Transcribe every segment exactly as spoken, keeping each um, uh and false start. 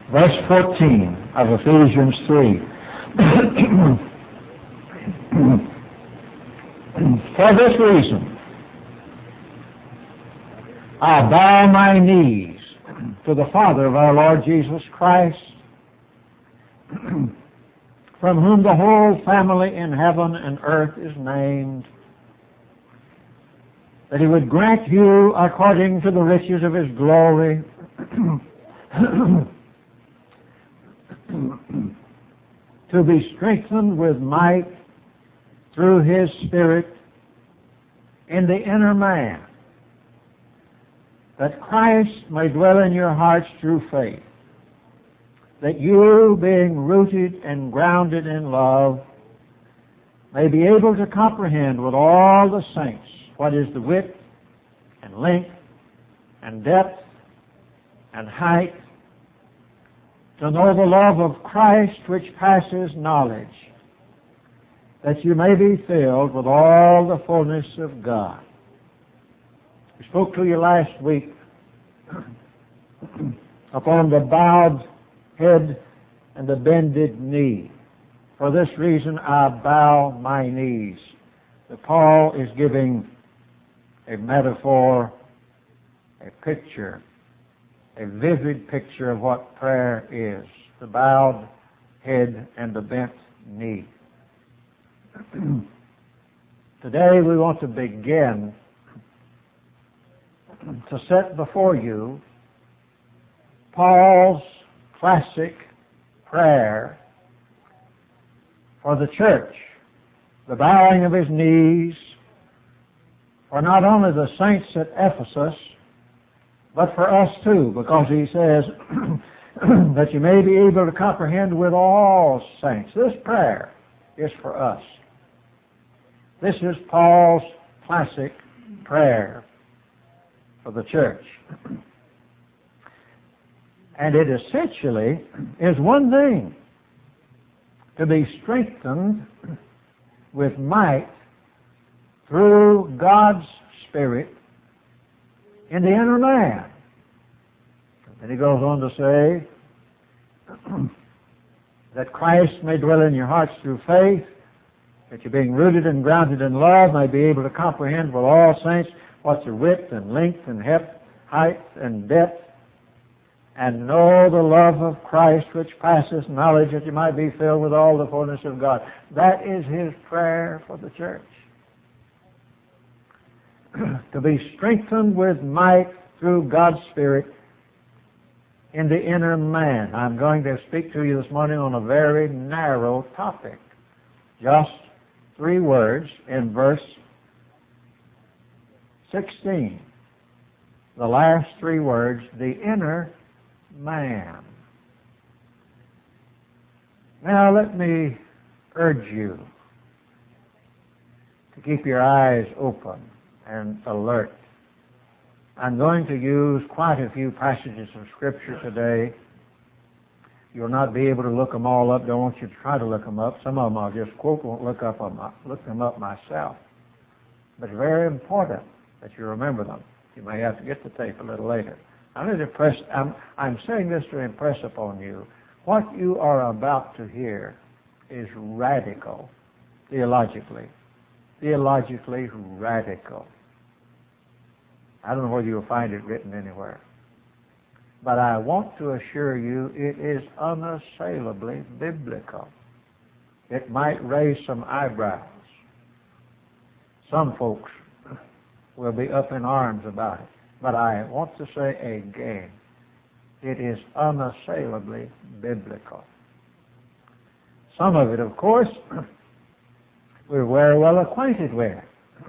verse fourteen of Ephesians three. For this reason, I bow my knees to the Father of our Lord Jesus Christ, from whom the whole family in heaven and earth is named, that He would grant you, according to the riches of His glory, to be strengthened with might through His Spirit in the inner man, that Christ may dwell in your hearts through faith, that you, being rooted and grounded in love, may be able to comprehend with all the saints what is the width and length and depth and height, to know the love of Christ which passes knowledge, that you may be filled with all the fullness of God. We spoke to you last week upon the bowed head and the bended knee. For this reason I bow my knees. That Paul is giving a metaphor, a picture, a vivid picture of what prayer is. The bowed head and the bent knee. Today we want to begin to set before you Paul's classic prayer for the church, the bowing of his knees for not only the saints at Ephesus, but for us too, because he says that you may be able to comprehend with all saints. This prayer is for us. This is Paul's classic prayer for the church. And it essentially is one thing: to be strengthened with might through God's Spirit in the inner man. And he goes on to say that Christ may dwell in your hearts through faith, that you, being rooted and grounded in love, may be able to comprehend with all saints what's the width and length and height and depth, and know the love of Christ which passes knowledge, that you might be filled with all the fullness of God. That is his prayer for the church. To be strengthened with might through God's Spirit in the inner man. I'm going to speak to you this morning on a very narrow topic. Just three words in verse sixteen. The last three words, the inner man. Now let me urge you to keep your eyes open and alert. I'm going to use quite a few passages of Scripture today. You'll not be able to look them all up. Don't want you to try to look them up. Some of them I'll just quote, won't look up on my, look them up myself. But it's very important that you remember them. You may have to get the tape a little later. I'm, going to impress, I'm, I'm saying this to impress upon you. What you are about to hear is radical, theologically. Theologically radical. I don't know whether you'll find it written anywhere. But I want to assure you it is unassailably biblical. It might raise some eyebrows. Some folks will be up in arms about it. But I want to say again, it is unassailably biblical. Some of it, of course, we're very well acquainted with.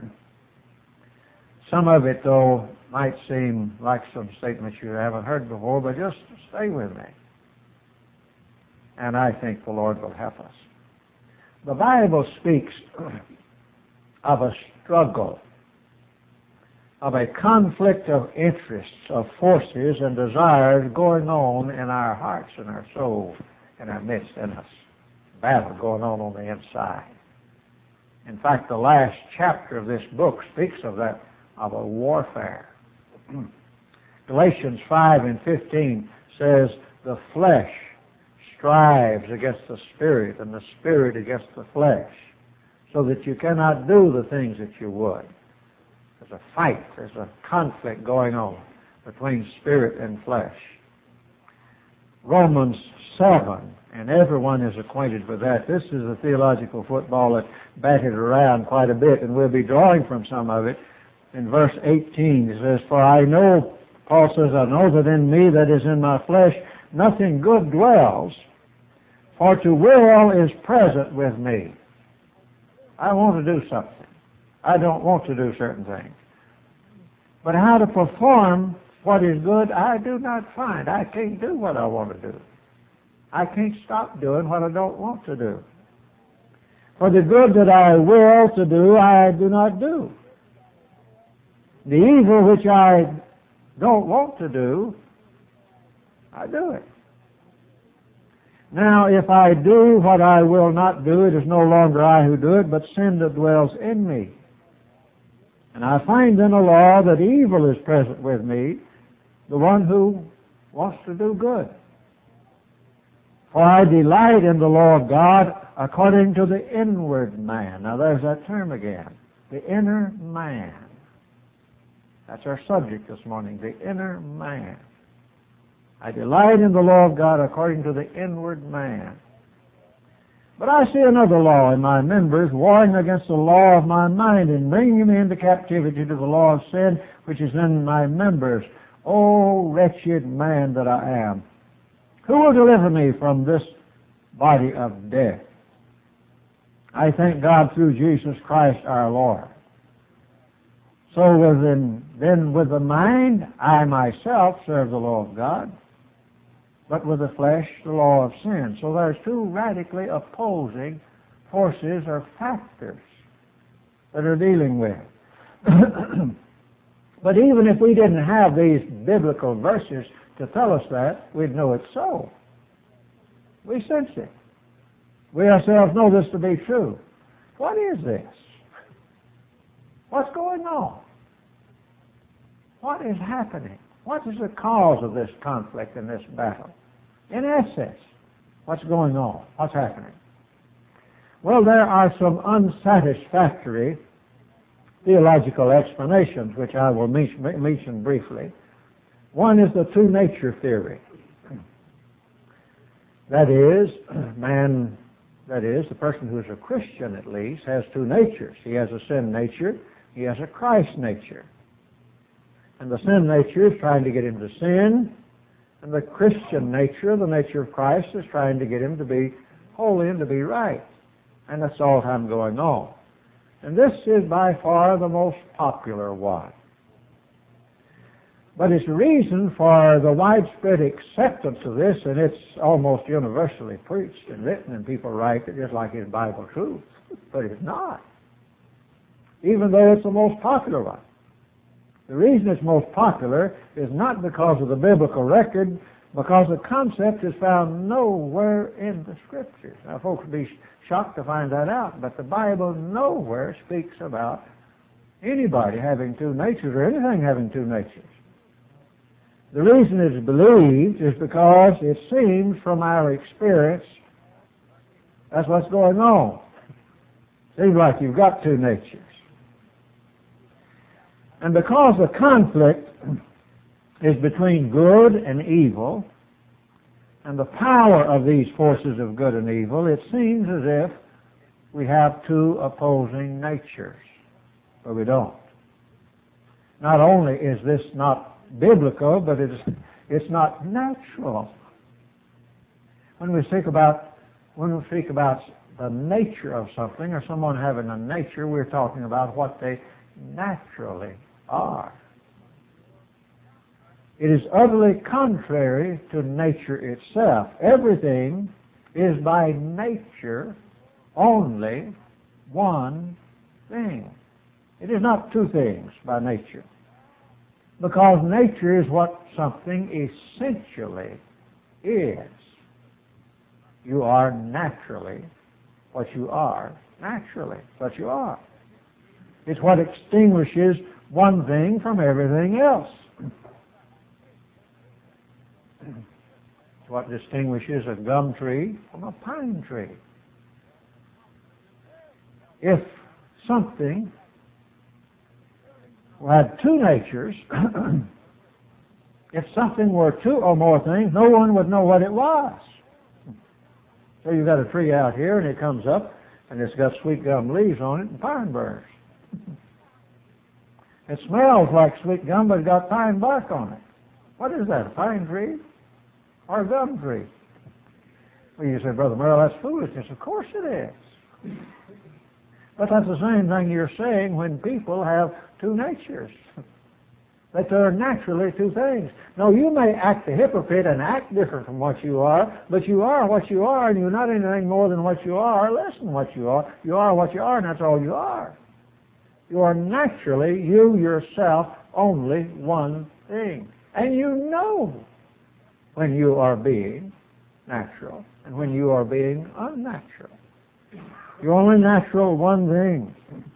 Some of it, though, might seem like some statements you haven't heard before, but just stay with me. And I think the Lord will help us. The Bible speaks of a struggle, of a conflict of interests, of forces and desires going on in our hearts and our souls, in our midst, in us. Battle going on on the inside. In fact, the last chapter of this book speaks of that, of a warfare. Galatians five and fifteen says, the flesh strives against the Spirit and the Spirit against the flesh, so that you cannot do the things that you would. There's a fight, there's a conflict going on between Spirit and flesh. Romans seven, and everyone is acquainted with that. This is a theological football that's batted around quite a bit, and we'll be drawing from some of it. In verse eighteen, it says, For I know, Paul says, I know that in me, that is in my flesh, nothing good dwells, for to will is present with me. I want to do something. I don't want to do certain things. But how to perform what is good, I do not find. I can't do what I want to do. I can't stop doing what I don't want to do. For the good that I will to do, I do not do. The evil which I don't want to do, I do it. Now, if I do what I will not do, it is no longer I who do it, but sin that dwells in me. And I find in the law that evil is present with me, the one who wants to do good. For I delight in the law of God according to the inward man. Now there's that term again, the inner man. That's our subject this morning, the inner man. I delight in the law of God according to the inward man. But I see another law in my members, warring against the law of my mind and bringing me into captivity to the law of sin which is in my members. O wretched man that I am, who will deliver me from this body of death? I thank God through Jesus Christ our Lord. So within, then with the mind, I myself serve the law of God, but with the flesh, the law of sin. So there's two radically opposing forces or factors that are dealing with. But even if we didn't have these biblical verses to tell us that, we'd know it's so. We sense it. We ourselves know this to be true. What is this? What's going on? What is happening? What is the cause of this conflict and this battle? In essence, what's going on? What's happening? Well, there are some unsatisfactory theological explanations, which I will mention briefly. One is the true nature theory. That is, man, that is, the person who is a Christian at least, has two natures. He has a sin nature, he has a Christ nature. And the sin nature is trying to get him to sin, and the Christian nature, the nature of Christ, is trying to get him to be holy and to be right. And that's all the time going on. And this is by far the most popular one. But its reason for the widespread acceptance of this, and it's almost universally preached and written, and people write it just like it's Bible truth, but it's not. Even though it's the most popular one. The reason it's most popular is not because of the biblical record, because the concept is found nowhere in the Scriptures. Now, folks would be shocked to find that out, but the Bible nowhere speaks about anybody having two natures or anything having two natures. The reason it's believed is because it seems from our experience that's what's going on. Seems like you've got two natures. And because the conflict is between good and evil, and the power of these forces of good and evil, it seems as if we have two opposing natures, but we don't. Not only is this not biblical, but it's, it's not natural. When we speak about when we speak about the nature of something, or someone having a nature, we're talking about what they naturally are. It is utterly contrary to nature itself. Everything is by nature only one thing. It is not two things by nature. Because nature is what something essentially is. You are naturally what you are naturally. What you are. It's what extinguishes one thing from everything else. It's what distinguishes a gum tree from a pine tree. If something had two natures, if something were two or more things, no one would know what it was. So you've got a tree out here, and it comes up, and it's got sweet gum leaves on it and pine burrs. It smells like sweet gum, but it's got pine bark on it. What is that, a pine tree or a gum tree? Well, you say, Brother Merrill, that's foolishness. Of course it is. But that's the same thing you're saying when people have two natures. That they're naturally two things. No, you may act a hypocrite and act different from what you are, but you are what you are, and you're not anything more than what you are, less than what you are. You are what you are, and that's all you are. You are naturally, you yourself, only one thing. And you know when you are being natural and when you are being unnatural. You're only natural one thing.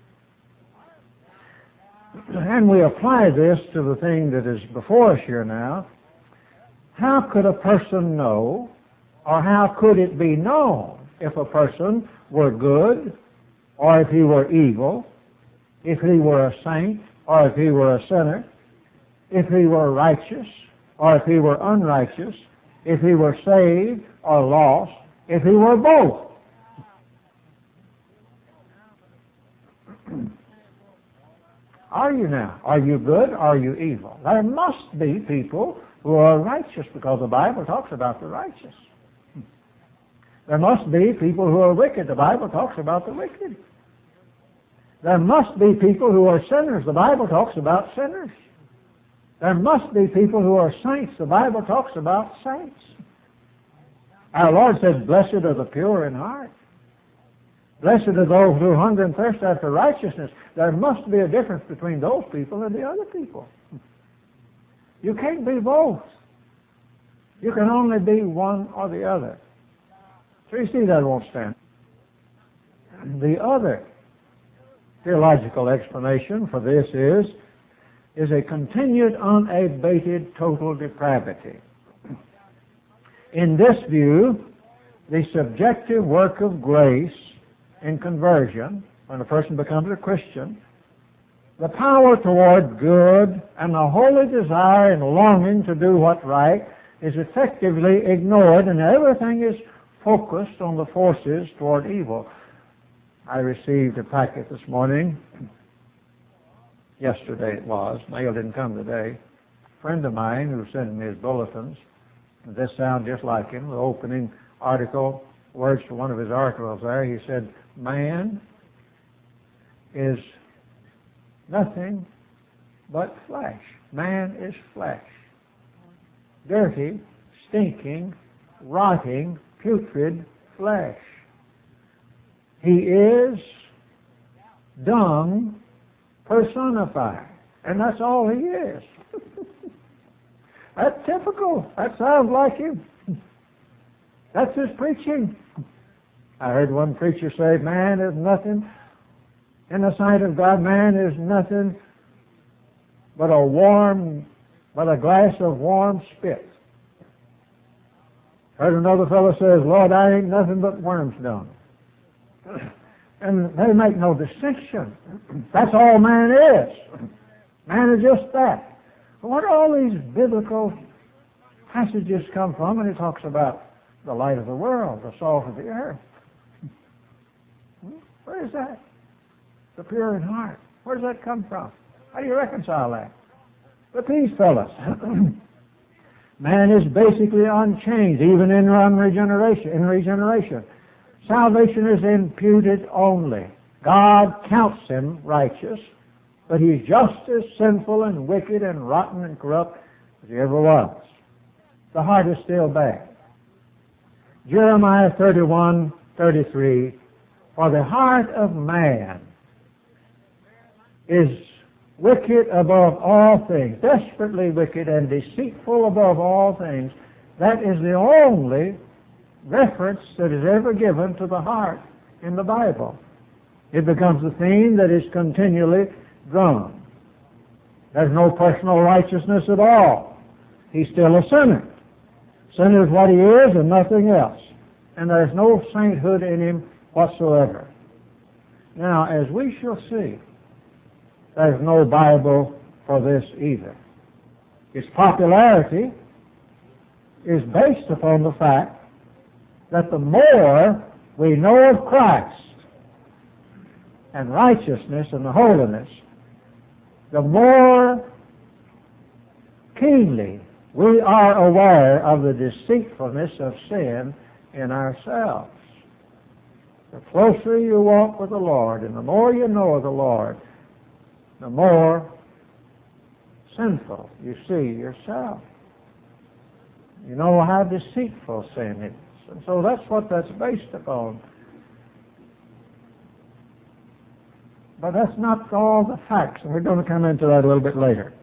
And we apply this to the thing that is before us here now. How could a person know, or how could it be known, if a person were good, or if he were evil, if he were a saint, or if he were a sinner, if he were righteous, or if he were unrighteous, if he were saved or lost, if he were both? Are you now? Are you good? Are you evil? There must be people who are righteous, because the Bible talks about the righteous. There must be people who are wicked. The Bible talks about the wicked. There must be people who are sinners. The Bible talks about sinners. There must be people who are saints. The Bible talks about saints. Our Lord said, blessed are the pure in heart. Blessed are those who hunger and thirst after righteousness. There must be a difference between those people and the other people. You can't be both. You can only be one or the other. So you see, that won't stand. The other theological explanation for this is, is a continued, unabated, total depravity. In this view, the subjective work of grace in conversion, when a person becomes a Christian, the power toward good and the holy desire and longing to do what's right is effectively ignored, and everything is focused on the forces toward evil. I received a packet this morning. Yesterday it was. Mail didn't come today. A friend of mine who sent me his bulletins, this sounds just like him, the opening article, words from one of his articles there, he said, man is nothing but flesh. Man is flesh. Dirty, stinking, rotting, putrid flesh. He is dung personified. And that's all he is. That's typical. That sounds like him. That's his preaching. I heard one preacher say, man is nothing. In the sight of God, man is nothing but a warm, but a glass of warm spit. Heard another fellow says, Lord, I ain't nothing but worm's dung. And they make no distinction. That's all man is. Man is just that. But where do all these biblical passages come from when he talks about the light of the world, the salt of the earth? Where is that? The pure in heart. Where does that come from? How do you reconcile that? But these fellows, man is basically unchanged, even in regeneration. In regeneration, salvation is imputed only. God counts him righteous, but he's just as sinful and wicked and rotten and corrupt as he ever was. The heart is still bad. Jeremiah thirty-one, thirty-three, for the heart of man is wicked above all things, desperately wicked and deceitful above all things. That is the only reference that is ever given to the heart in the Bible. It becomes a theme that is continually drawn. There's no personal righteousness at all. He's still a sinner. Sin is what he is and nothing else. And there's no sainthood in him whatsoever. Now, as we shall see, there's no Bible for this either. Its popularity is based upon the fact that the more we know of Christ and righteousness and the holiness, the more keenly we are aware of the deceitfulness of sin in ourselves. The closer you walk with the Lord and the more you know of the Lord, the more sinful you see yourself. You know how deceitful sin is. And so that's what that's based upon. But that's not all the facts, and we're going to come into that a little bit later.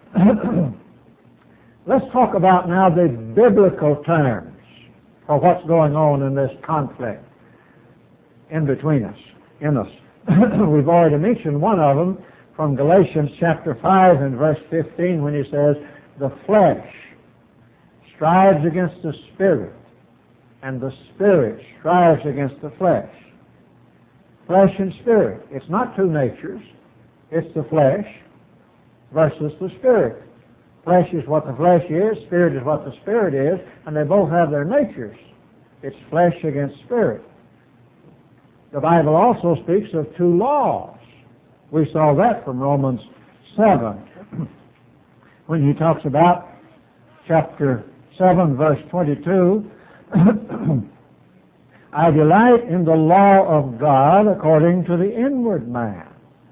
Let's talk about now the biblical terms for what's going on in this conflict in between us, in us. We've already mentioned one of them from Galatians chapter five and verse fifteen when he says, the flesh strives against the spirit, and the spirit strives against the flesh. Flesh and spirit. It's not two natures. It's the flesh versus the spirit. Flesh is what the flesh is, spirit is what the spirit is, and they both have their natures. It's flesh against spirit. The Bible also speaks of two laws. We saw that from Romans seven when he talks about chapter seven, verse twenty-two, I delight in the law of God according to the inward man.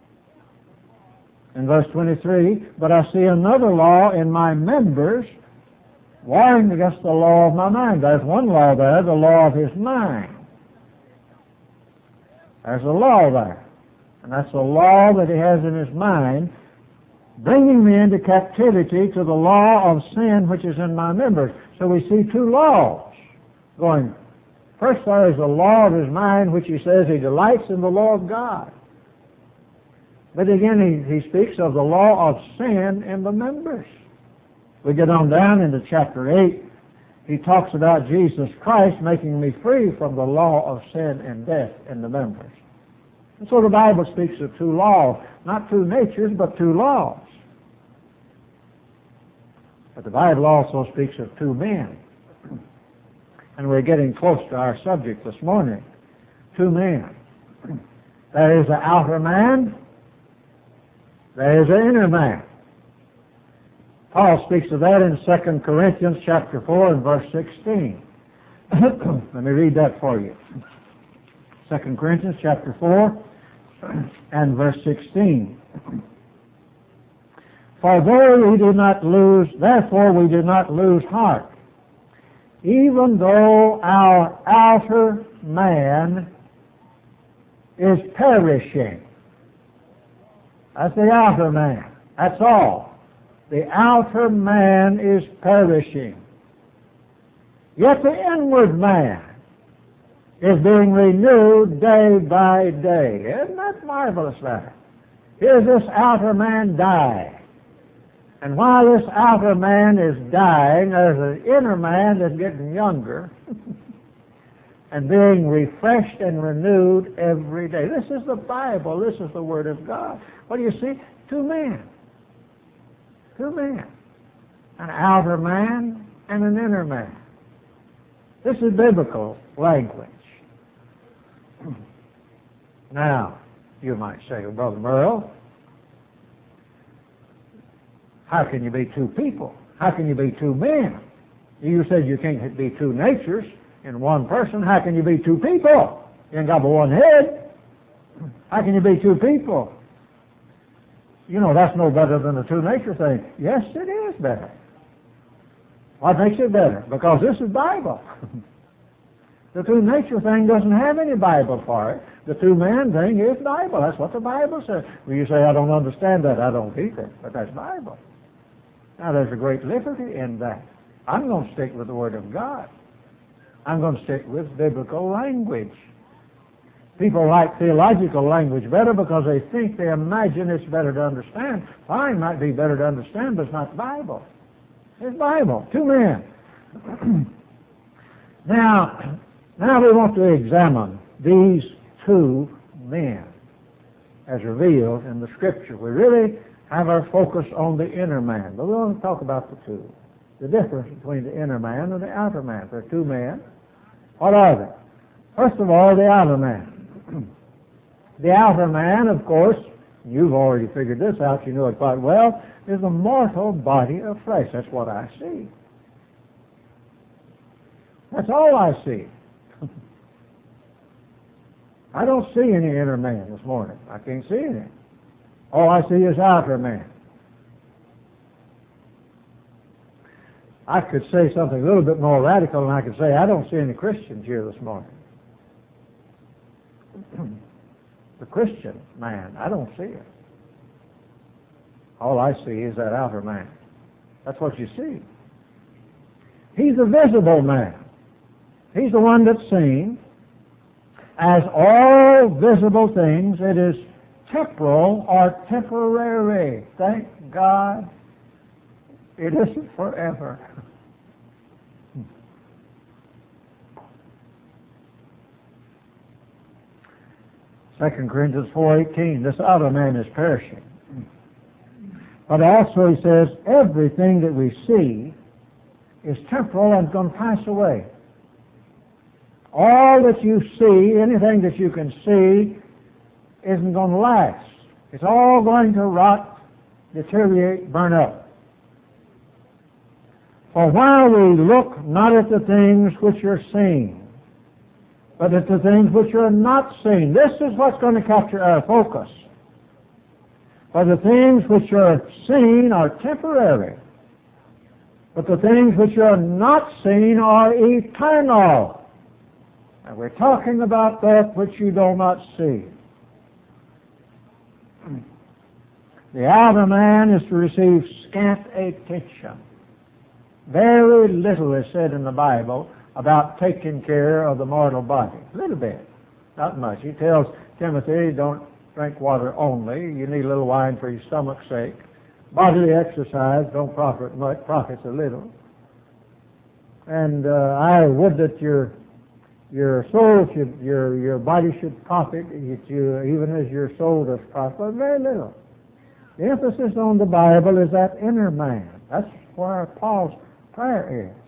In verse twenty-three, but I see another law in my members, warring against the law of my mind. There's one law there, the law of his mind. There's a law there. And that's the law that he has in his mind, bringing me into captivity to the law of sin which is in my members. So we see two laws going. First there is the law of his mind, which he says he delights in the law of God. But again he, he speaks of the law of sin in the members. We get on down into chapter eight. He talks about Jesus Christ making me free from the law of sin and death in the members. And so the Bible speaks of two laws, not two natures, but two laws. But the Bible also speaks of two men. And we're getting close to our subject this morning. Two men. There is an outer man. There is an inner man. Paul speaks of that in Second Corinthians chapter four and verse sixteen. Let me read that for you. Second Corinthians chapter four and verse sixteen. For though we do not lose, therefore we do not lose heart, even though our outer man is perishing. That's the outer man. That's all. The outer man is perishing. Yet the inward man is being renewed day by day. Isn't that marvelous there? Here's this outer man dying. And while this outer man is dying, there's an inner man that's getting younger and being refreshed and renewed every day. This is the Bible. This is the Word of God. What do you see? Two men. Two men. An outer man and an inner man. This is biblical language. Now, you might say, well, Brother Merle, how can you be two people? How can you be two men? You said you can't be two natures in one person. How can you be two people? You ain't got but one head. How can you be two people? You know, that's no better than the two nature thing. Yes, it is better. What makes it better? Because this is Bible. The two nature thing doesn't have any Bible for it. The two man thing is Bible. That's what the Bible says. Well, you say, I don't understand that. I don't either. But that's Bible. Now, there's a great liberty in that. I'm going to stick with the Word of God. I'm going to stick with biblical language. People like theological language better because they think, they imagine it's better to understand. Fine, might be better to understand, but it's not Bible. It's Bible. Two men. now, now we want to examine these two men as revealed in the Scripture. We really have our focus on the inner man, but we want to talk about the two. The difference between the inner man and the outer man. There are two men. What are they? First of all, the outer man. The outer man, of course, you've already figured this out, you know it quite well, is a mortal body of flesh. That's what I see. That's all I see. I don't see any inner man this morning. I can't see any. All I see is outer man. I could say something a little bit more radical, and I could say I don't see any Christians here this morning. The Christian man, I don't see it. All I see is that outer man. That's what you see. He's a visible man. He's the one that's seen. As all visible things, it is temporal or temporary. Thank God it isn't forever. Second Corinthians four eighteen, this outer man is perishing. But also he says, everything that we see is temporal and going to pass away. All that you see, anything that you can see, isn't going to last. It's all going to rot, deteriorate, burn up. For while we look not at the things which are seen, but at the things which are not seen. This is what's going to capture our focus. For the things which are seen are temporary, but the things which are not seen are eternal. And we're talking about that which you do not see. The outer man is to receive scant attention. Very little is said in the Bible about taking care of the mortal body. A little bit, not much. He tells Timothy, don't drink water only. You need a little wine for your stomach's sake. Bodily exercise don't profit much, profits a little. And uh, I would that your your soul should, your your body should profit, you, even as your soul does profit, but very little. The emphasis on the Bible is that inner man. That's where Paul's prayer is.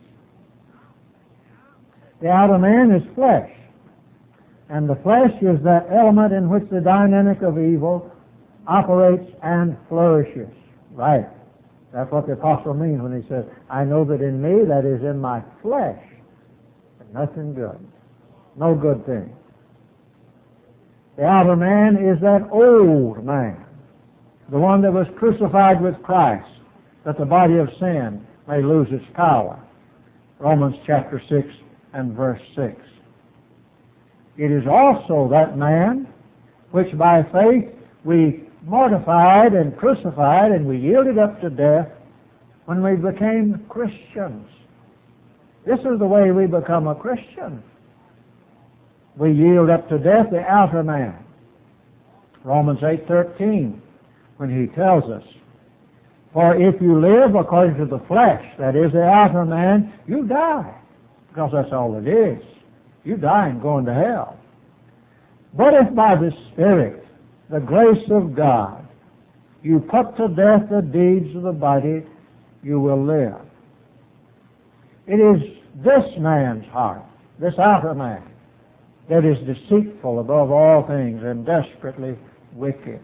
The outer man is flesh, and the flesh is that element in which the dynamic of evil operates and flourishes. Right. That's what the apostle means when he says, I know that in me, that is in my flesh, nothing good. No good thing. The outer man is that old man, the one that was crucified with Christ, that the body of sin may lose its power. Romans chapter six and verse six. It is also that man which by faith we mortified and crucified and we yielded up to death when we became Christians. This is the way we become a Christian. We yield up to death the outer man. Romans eight thirteen, when he tells us, for if you live according to the flesh, that is the outer man, you die. Because that's all it is. You die and go into hell. But if by the Spirit, the grace of God, you put to death the deeds of the body, you will live. It is this man's heart, this outer man, that is deceitful above all things and desperately wicked.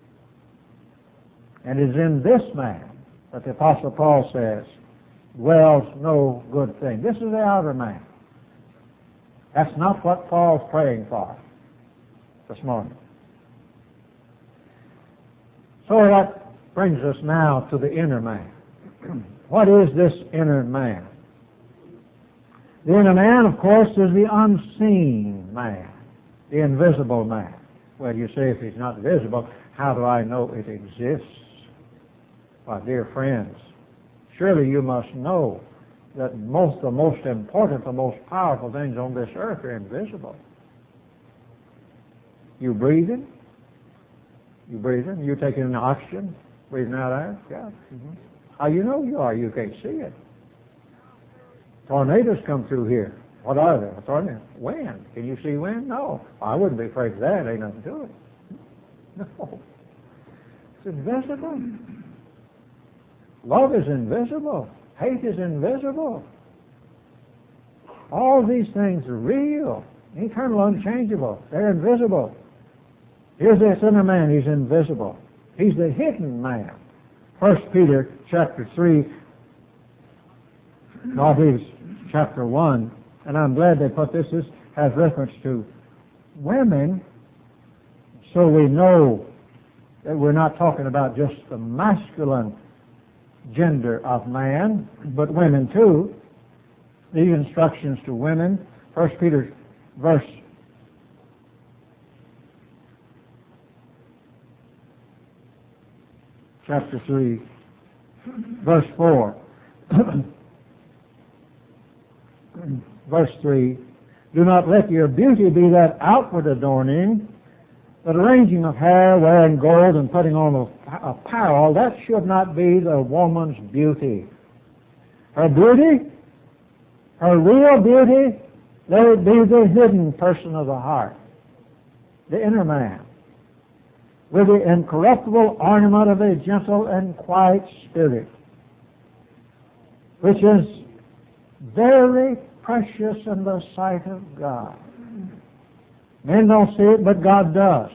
And it is in this man that the Apostle Paul says, dwells no good thing. This is the outer man. That's not what Paul's praying for this morning. So that brings us now to the inner man. What is this inner man? The inner man, of course, is the unseen man, the invisible man. Well, you say, if he's not visible, how do I know it exists? My dear friends, surely you must know that most the most important, the most powerful things on this earth are invisible. You breathing? You breathing? You taking in oxygen? Breathing out air? Yeah. Mm-hmm. How you know you are? You can't see it. Tornadoes come through here. What are they? A tornado? Wind. Can you see wind? No. I wouldn't be afraid of that. Ain't nothing to it. No. It's invisible. Love is invisible. Hate is invisible. All these things are real, eternal, unchangeable. They're invisible. Here's this inner man. He's invisible. He's the hidden man. First Peter chapter three, no, I believe it's chapter one, and I'm glad they put this. This has reference to women, so we know that we're not talking about just the masculine gender of man, but women too. These instructions to women, First Peter verse chapter three, verse four. Verse three, do not let your beauty be that outward adorning, but arranging of hair, wearing gold, and putting on apparel, that should not be the woman's beauty. Her beauty, her real beauty, let it be the hidden person of the heart, the inner man, with the incorruptible ornament of a gentle and quiet spirit, which is very precious in the sight of God. Men don't see it, but God does.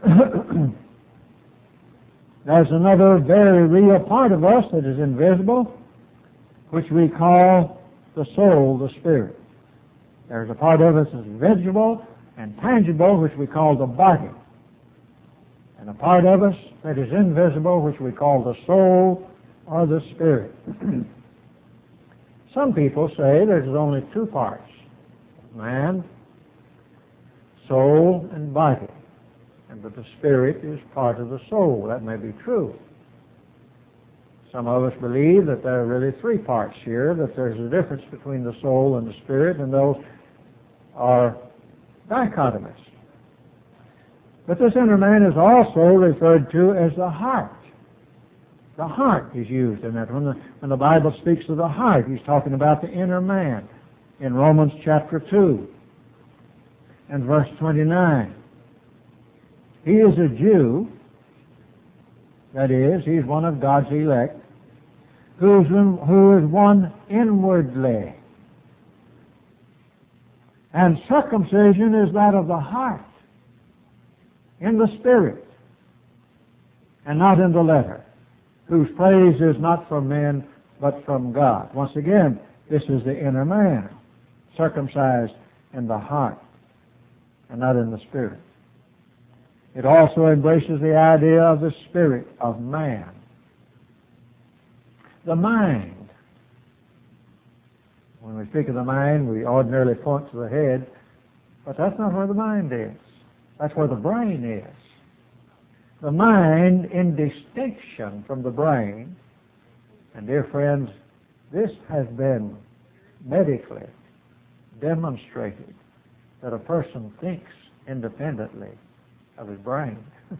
There's another very real part of us that is invisible, which we call the soul, the spirit. There's a part of us that's visible and tangible, which we call the body. And a part of us that is invisible, which we call the soul or the spirit. Some people say there's only two parts, man, soul, and body, and that the spirit is part of the soul. That may be true. Some of us believe that there are really three parts here, that there's a difference between the soul and the spirit, and those are dichotomous. But this inner man is also referred to as the heart. The heart is used in that. When the, when the Bible speaks of the heart, he's talking about the inner man in Romans chapter two and verse twenty-nine. He is a Jew, that is, he's one of God's elect, who is, who is one inwardly. And circumcision is that of the heart, in the spirit, and not in the letter, whose praise is not from men, but from God. Once again, this is the inner man, circumcised in the heart, and not in the spirit. It also embraces the idea of the spirit of man. The mind. When we speak of the mind, we ordinarily point to the head, but that's not where the mind is. That's where the brain is. The mind, in distinction from the brain, and dear friends, this has been medically demonstrated that a person thinks independently of his brain.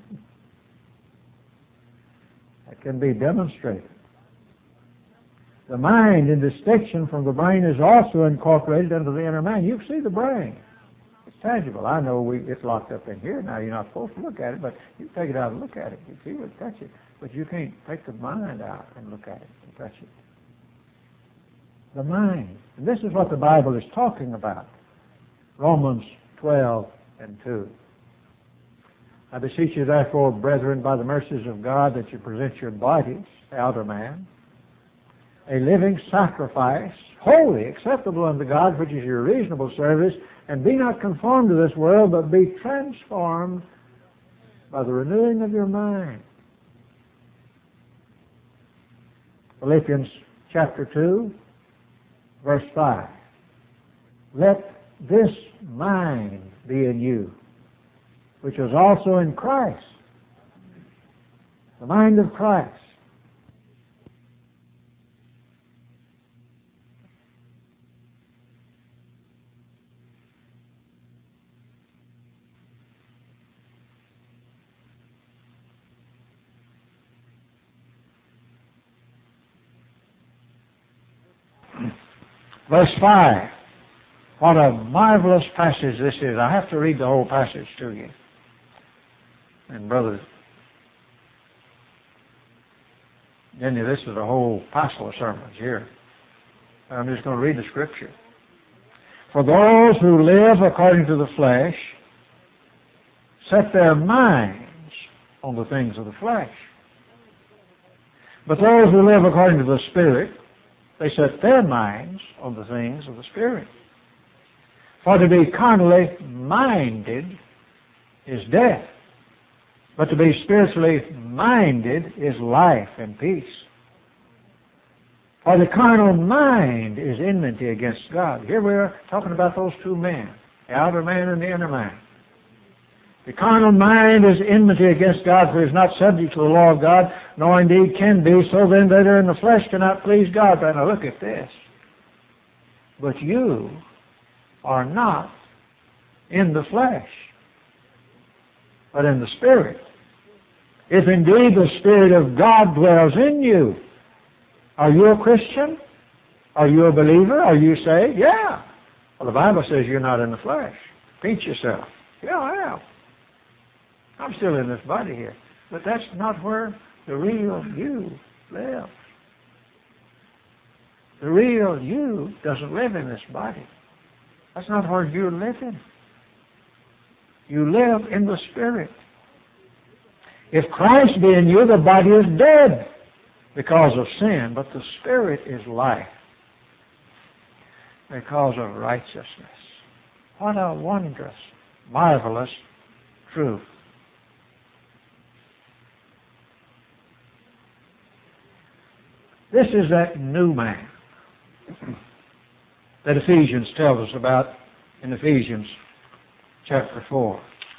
That can be demonstrated. The mind, in distinction from the brain, is also incorporated into the inner man. You see the brain. It's tangible. I know we, it's locked up in here now. You're not supposed to look at it, but you take it out and look at it. You feel it, touch it. But you can't take the mind out and look at it and touch it. The mind. And this is what the Bible is talking about. Romans twelve and two. I beseech you, therefore, brethren, by the mercies of God, that you present your bodies, the outer man, a living sacrifice, holy, acceptable unto God, which is your reasonable service, and be not conformed to this world, but be transformed by the renewing of your mind. Philippians chapter two, verse five. Let this mind be in you, which was also in Christ. The mind of Christ. Verse five. What a marvelous passage this is. I have to read the whole passage to you. And brother, Jenny, this is a whole parcel of sermons here. I'm just going to read the scripture. For those who live according to the flesh set their minds on the things of the flesh. But those who live according to the Spirit, they set their minds on the things of the Spirit. For to be carnally minded is death, but to be spiritually minded is life and peace. For the carnal mind is enmity against God. Here we are talking about those two men, the outer man and the inner man. The carnal mind is enmity against God, for it is not subject to the law of God, nor indeed can be. So then they that are in the flesh cannot please God. But now look at this. But you are not in the flesh, but in the Spirit. If indeed the Spirit of God dwells in you. Are you a Christian? Are you a believer? Are you saved? Yeah. Well, the Bible says you're not in the flesh. Pinch yourself. Yeah, I am. I'm still in this body here. But that's not where the real you lives. The real you doesn't live in this body. That's not where you're living. You live in the Spirit. If Christ be in you, the body is dead because of sin, but the Spirit is life because of righteousness. What a wondrous, marvelous truth. This is that new man that Ephesians tells us about in Ephesians chapter four.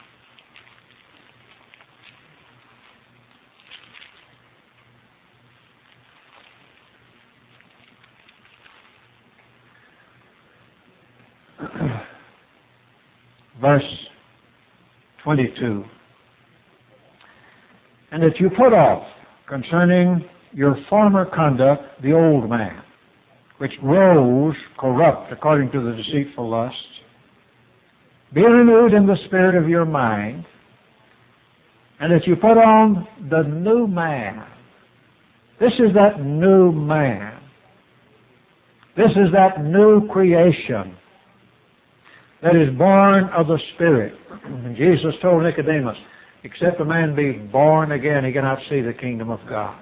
Verse twenty-two. And that you put off concerning your former conduct the old man, which grows corrupt according to the deceitful lusts. Be renewed in the spirit of your mind, and that you put on the new man. This is that new man. This is that new creation that is born of the Spirit. And Jesus told Nicodemus, except a man be born again, he cannot see the kingdom of God.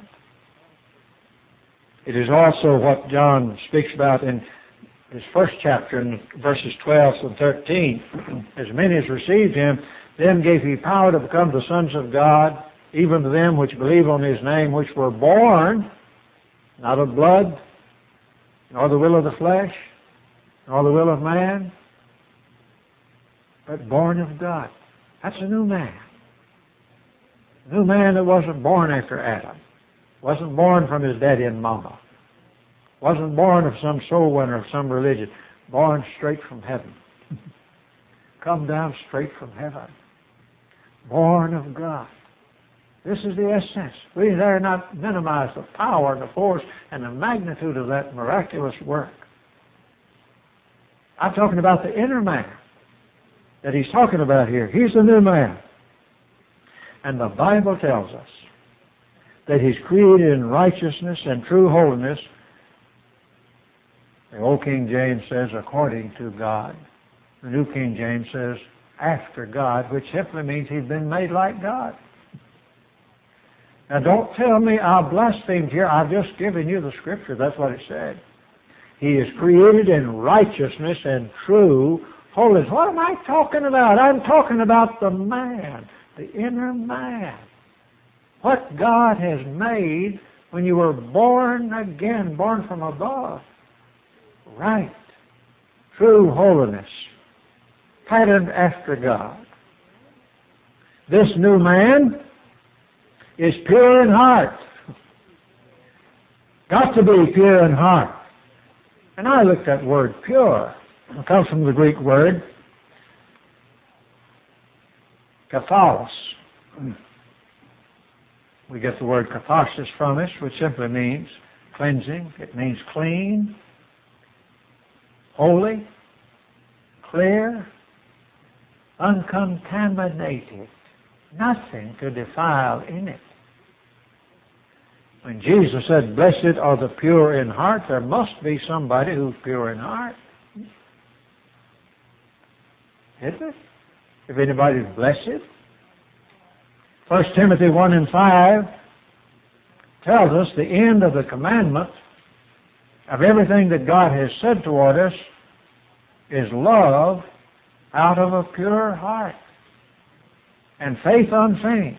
It is also what John speaks about in his first chapter in verses twelve and thirteen. As many as received him, them gave he power to become the sons of God, even to them which believe on his name, which were born, not of blood, nor the will of the flesh, nor the will of man, but born of God. That's a new man. A new man that wasn't born after Adam. Wasn't born from his daddy and mama. Wasn't born of some soul winner of some religion. Born straight from heaven. Come down straight from heaven. Born of God. This is the essence. We dare not minimize the power and the force and the magnitude of that miraculous work. I'm talking about the inner man that he's talking about here. He's the new man. And the Bible tells us that he's created in righteousness and true holiness. The old King James says, according to God. The New King James says, after God, which simply means he's been made like God. Now don't tell me I blasphemed here. I've just given you the scripture. That's what it said. He is created in righteousness and true holiness. What am I talking about? I'm talking about the man, the inner man. What God has made when you were born again, born from above. Right. True holiness. Patterned after God. This new man is pure in heart. Got to be pure in heart. And I looked at that word pure. It comes from the Greek word kathalos. We get the word catharsis from it, which simply means cleansing. It means clean. holy, clear, uncontaminated, nothing to defile in it. When Jesus said, blessed are the pure in heart, there must be somebody who's pure in heart. Isn't it? If anybody's blessed. First Timothy one and five tells us the end of the commandment of everything that God has said toward us is love out of a pure heart and faith unfeigned.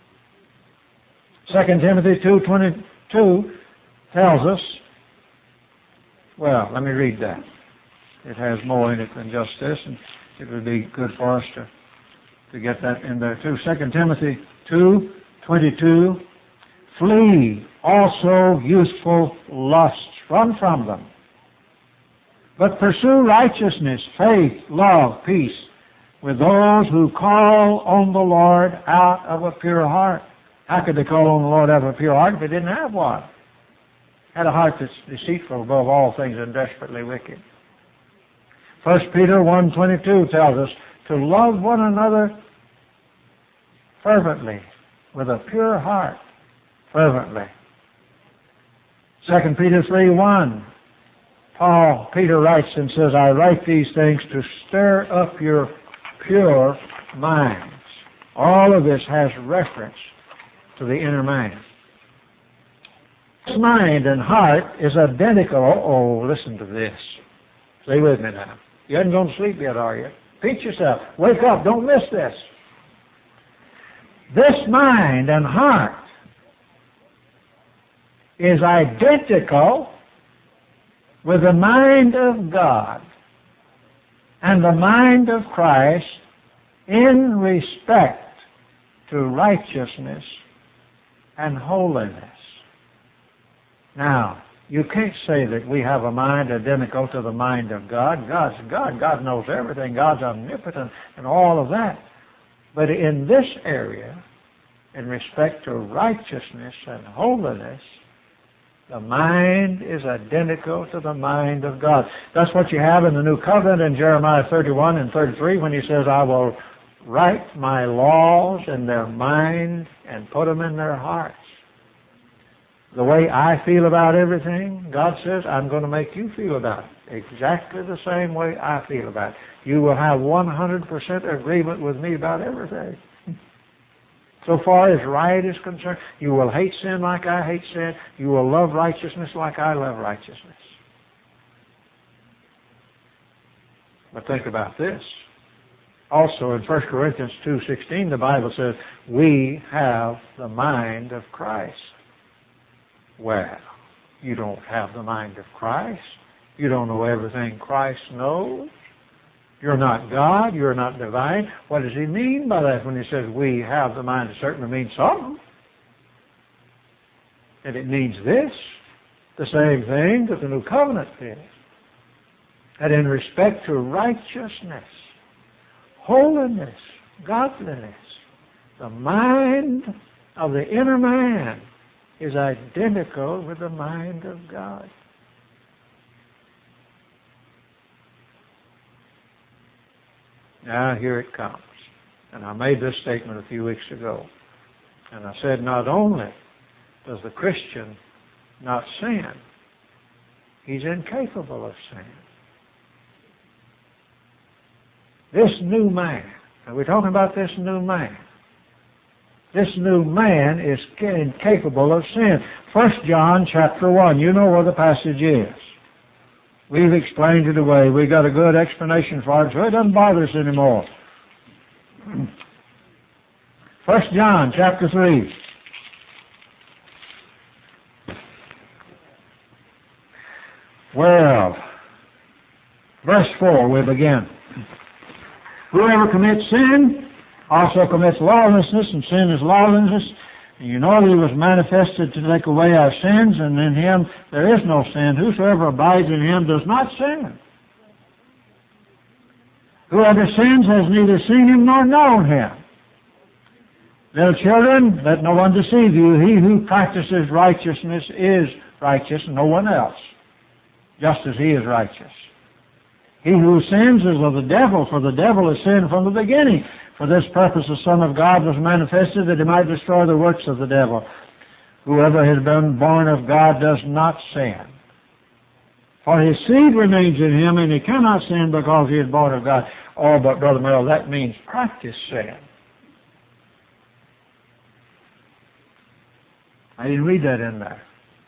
Second Timothy two twenty-two tells us, well, let me read that. It has more in it than just this, and it would be good for us to, to get that in there too. Second Timothy two twenty-two, flee also youthful lusts, run from them. But pursue righteousness, faith, love, peace, with those who call on the Lord out of a pure heart. How could they call on the Lord out of a pure heart if they didn't have one? Had a heart that's deceitful above all things and desperately wicked. First Peter one twenty-two tells us to love one another fervently, with a pure heart, fervently. Second Peter three one, Paul, Peter writes and says, I write these things to stir up your pure minds. All of this has reference to the inner man. This mind and heart is identical. Oh, listen to this. Stay with me now. You haven't gone to sleep yet, are you? Teach yourself. Wake up. Don't miss this. This mind and heart is identical with the mind of God and the mind of Christ in respect to righteousness and holiness. Now, you can't say that we have a mind identical to the mind of God. God's God. God knows everything. God's omnipotent and all of that. But in this area, in respect to righteousness and holiness, the mind is identical to the mind of God. That's what you have in the New Covenant in Jeremiah thirty-one and thirty-three when he says, I will write my laws in their mind and put them in their hearts. The way I feel about everything, God says, I'm going to make you feel about it exactly the same way I feel about it. You will have one hundred percent agreement with me about everything. So far as right is concerned, you will hate sin like I hate sin. You will love righteousness like I love righteousness. But think about this. Also in First Corinthians two sixteen, the Bible says, we have the mind of Christ. Well, you don't have the mind of Christ. You don't know everything Christ knows. You're not God. You're not divine. What does he mean by that when he says we have the mind? It certainly means something. And it means this, the same thing that the New Covenant did. That in respect to righteousness, holiness, godliness, the mind of the inner man is identical with the mind of God. Now here it comes. And I made this statement a few weeks ago. And I said, not only does the Christian not sin, he's incapable of sin. This new man, and we're talking about this new man, this new man is incapable of sin. First John chapter one, you know where the passage is. We've explained it away. We've got a good explanation for it, so it doesn't bother us anymore. First John chapter three. Well, verse four, we begin. Whoever commits sin also commits lawlessness, and sin is lawlessness. And you know he was manifested to take away our sins, and in him there is no sin. Whosoever abides in him does not sin. Whoever sins has neither seen him nor known him. Little children, let no one deceive you. He who practices righteousness is righteous, and no one else, just as he is righteous. He who sins is of the devil, for the devil has sinned from the beginning. For this purpose the Son of God was manifested, that he might destroy the works of the devil. Whoever has been born of God does not sin. For his seed remains in him, and he cannot sin because he is born of God. Oh, but Brother Merrill, that means practice sin. I didn't read that in there.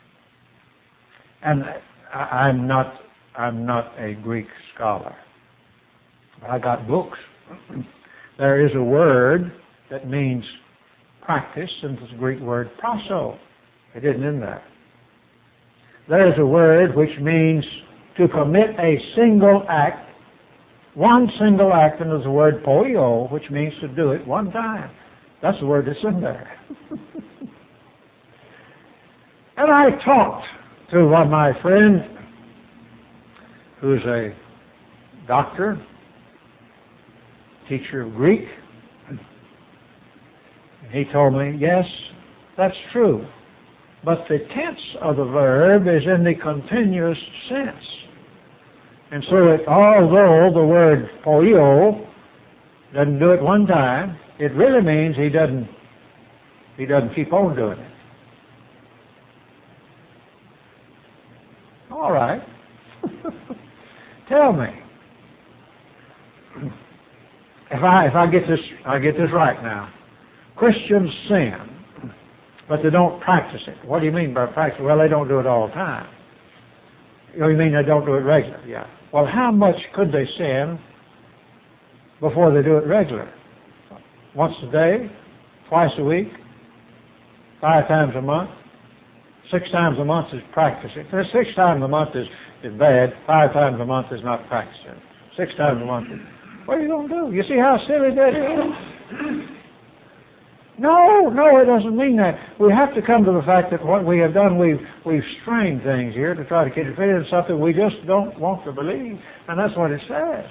And I, I'm not, I'm not a Greek scholar. I got books. There is a word that means practice, and it's the Greek word proso. It isn't in there. There is a word which means to commit a single act, one single act, and there's a word poio, which means to do it one time. That's the word that's in there. And I talked to one of my friend who's a doctor, teacher of Greek. He told me, yes, that's true. But the tense of the verb is in the continuous sense. And so that although the word poio doesn't do it one time, it really means he doesn't, he doesn't keep on doing it. All right. Tell me. If I if I get this I get this right now. Christians sin, but they don't practice it. What do you mean by practice? Well, they don't do it all the time. You mean they don't do it regularly? Yeah. Well, how much could they sin before they do it regularly? Once a day? Twice a week? Five times a month? Six times a month is practicing. If six times a month is, is bad, five times a month is not practicing. Six times a month is, what are you going to do? You see how silly that is? No, no, it doesn't mean that. We have to come to the fact that what we have done, we've, we've strained things here to try to get it fit in something we just don't want to believe. And that's what it says.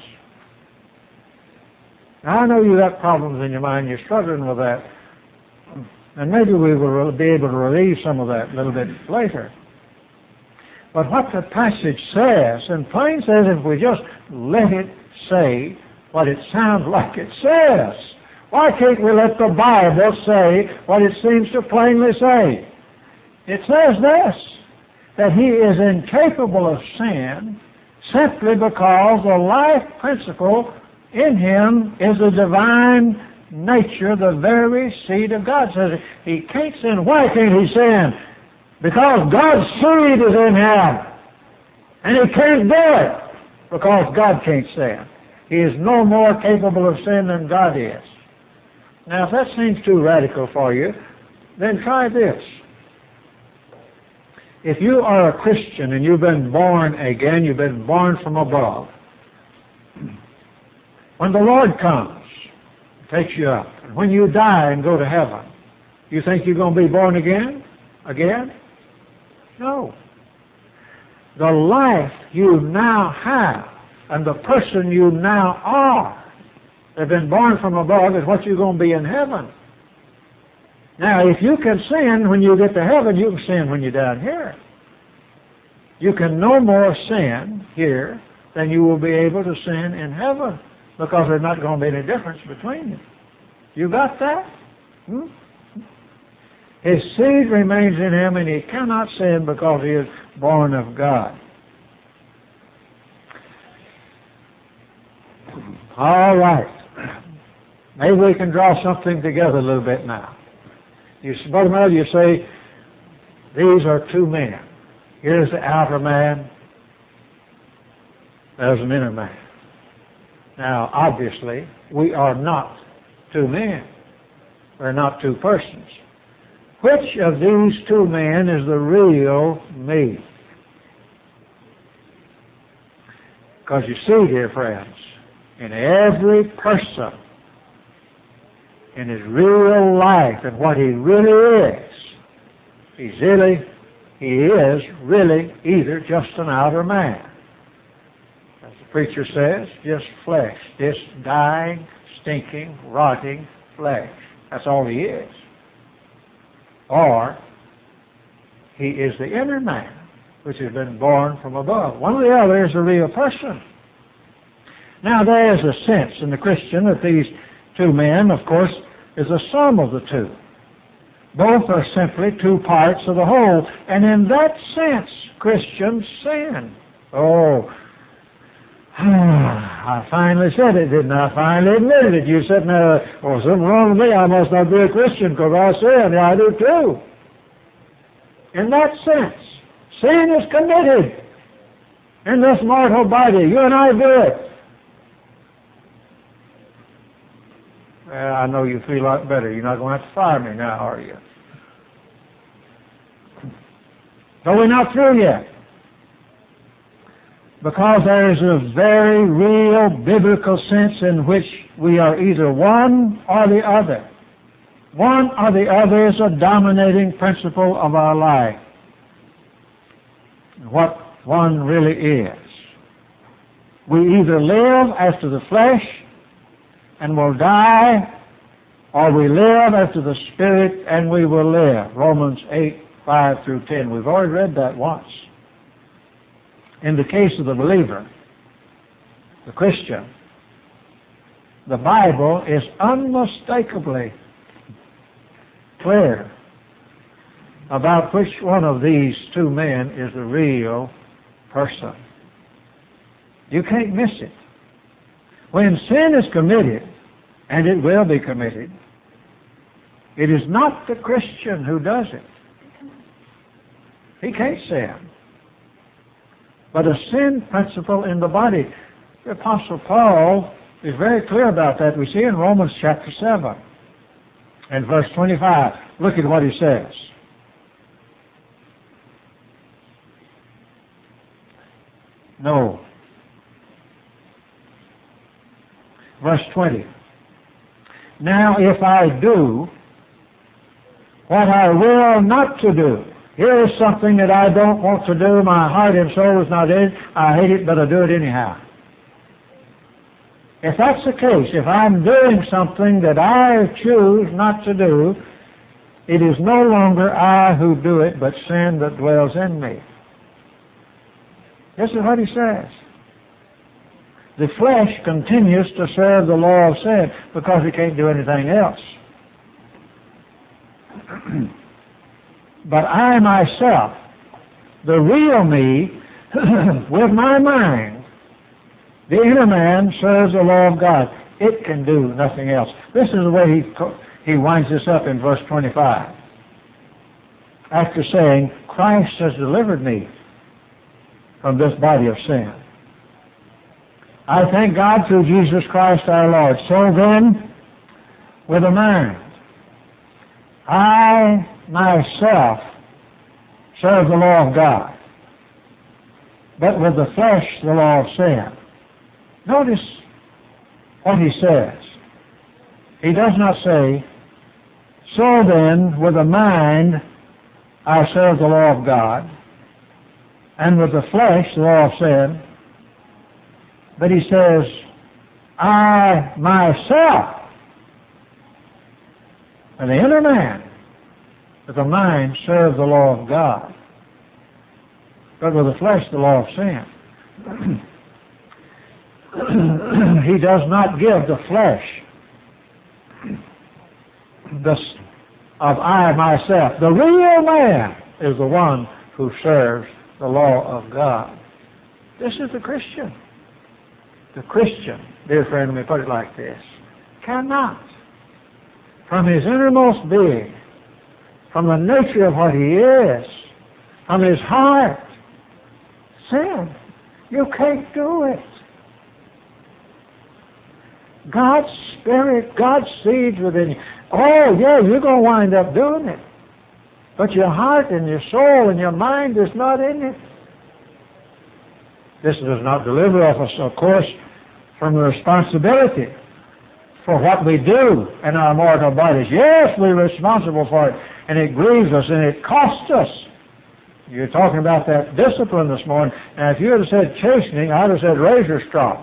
Now, I know you got problems in your mind. You're struggling with that. And maybe we will be able to relieve some of that a little bit later. But what the passage says, and plain says, if we just let it say what it sounds like it says, why can't we let the Bible say what it seems to plainly say? It says this, that he is incapable of sin simply because the life principle in him is the divine nature, the very seed of God. It says he can't sin. Why can't he sin? Because God's seed is in him. And he can't do it because God can't sin. He is no more capable of sin than God is. Now, if that seems too radical for you, then try this. If you are a Christian and you've been born again, you've been born from above, when the Lord comes, takes you up, and when you die and go to heaven, you think you're going to be born again? Again? No. The life you now have and the person you now are have been born from above is what you're going to be in heaven. Now, if you can sin when you get to heaven, you can sin when you're down here. You can no more sin here than you will be able to sin in heaven, because there's not going to be any difference between you. You got that? Hmm? His seed remains in him, and he cannot sin because he is born of God. All right. Maybe we can draw something together a little bit now. You, Brother Mel, you say, these are two men. Here's the outer man. There's an inner man. Now, obviously, we are not two men. We're not two persons. Which of these two men is the real me? Because you see, dear friends, in every person, in his real life and what he really is, he's really, he is really either just an outer man. As the preacher says, just flesh, this dying, stinking, rotting flesh. That's all he is. Or he is the inner man, which has been born from above. One or the other is a real person. Now there is a sense in the Christian that these two men, of course, is a sum of the two. Both are simply two parts of the whole. And in that sense, Christians sin. Oh, I finally said it, didn't I? I finally admitted it. You said, no, oh, something wrong with me. I must not be a Christian because I sin. Yeah, I do too. In that sense, sin is committed in this mortal body. You and I do it. Well, I know you feel a lot better. You're not going to have to fire me now, are you? But we're not through yet. Because there is a very real biblical sense in which we are either one or the other. One or the other is a dominating principle of our life. What one really is. We either live after the flesh and will die, or we live after the Spirit and we will live. Romans eight, five through ten. We've already read that once. In the case of the believer, the Christian, the Bible is unmistakably clear about which one of these two men is the real person. You can't miss it. When sin is committed, and it will be committed, it is not the Christian who does it. He can't sin. But a sin principle in the body. The Apostle Paul is very clear about that. We see in Romans chapter seven and verse twenty-five. Look at what he says. No. Verse twenty. Now if I do what I will not to do, here is something that I don't want to do. My heart and soul is not in it. I hate it, but I do it anyhow. If that's the case, if I'm doing something that I choose not to do, it is no longer I who do it, but sin that dwells in me. This is what he says. The flesh continues to serve the law of sin because it can't do anything else. But I myself, the real me, with my mind, the inner man serves the law of God. It can do nothing else. This is the way he, he winds this up in verse twenty-five. After saying, Christ has delivered me from this body of sin. I thank God through Jesus Christ our Lord. So then, with a mind, I myself serve the law of God, but with the flesh the law of sin. Notice what he says. He does not say, so then with the mind I serve the law of God, and with the flesh the law of sin, but he says, I myself, and the inner man, with the mind serve the law of God, but with the flesh the law of sin. He does not give the flesh the, of I myself. The real man is the one who serves the law of God. This is the Christian. The Christian, dear friend, let me put it like this, cannot, from his innermost being, from the nature of what he is, from his heart, sin. You can't do it. God's Spirit, God's seeds within you. Oh, yeah, you're going to wind up doing it. But your heart and your soul and your mind is not in it. This does not deliver us, of course, from the responsibility for what we do in our mortal bodies. Yes, we're responsible for it, and it grieves us, and it costs us. You're talking about that discipline this morning, and if you had said chastening, I'd have said razor strop.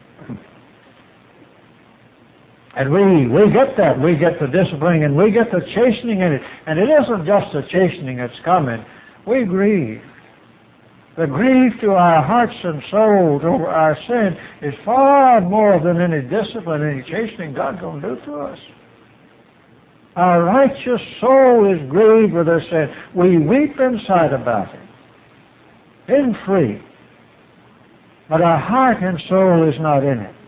And we, we get that. We get the disciplining, and we get the chastening in it. And it isn't just the chastening that's coming. We grieve. The grief to our hearts and souls over our sin is far more than any discipline, any chastening God's going to do to us. Our righteous soul is grieved with our sin. We weep inside about it. In free. But our heart and soul is not in it.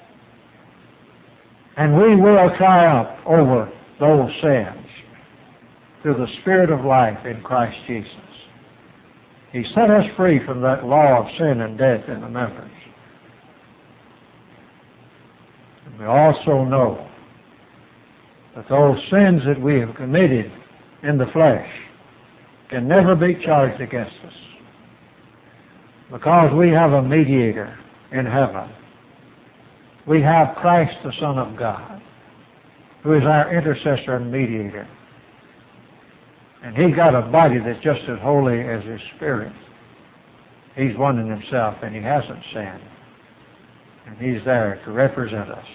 And we will triumph over those sins through the Spirit of life in Christ Jesus. He set us free from that law of sin and death in the members. And we also know that those sins that we have committed in the flesh can never be charged against us, because we have a mediator in heaven. We have Christ, the Son of God, who is our intercessor and mediator. And He's got a body that's just as holy as His Spirit. He's one in Himself, and He hasn't sinned. And He's there to represent us.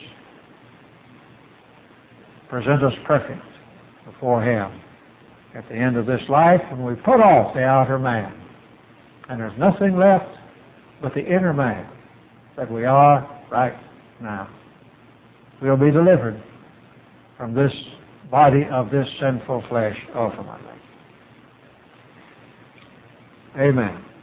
Present us perfect before Him at the end of this life, when we put off the outer man. And there's nothing left but the inner man that we are right now. We'll be delivered from this body of this sinful flesh ultimately. Amen.